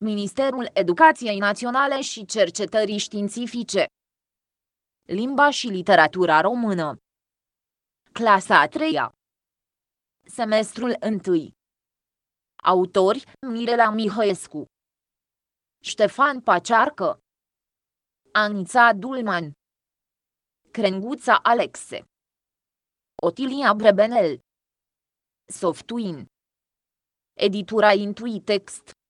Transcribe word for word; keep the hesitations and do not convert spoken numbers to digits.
Ministerul Educației Naționale și Cercetării Științifice. Limba și literatura română. Clasa a treia. Semestrul întâi. Autori: Mirela Mihăescu, Ștefan Pacearcă, Anița Dulman, Crenguța Alexe, Otilia Brebenel. Softuin. Editura Intuitext.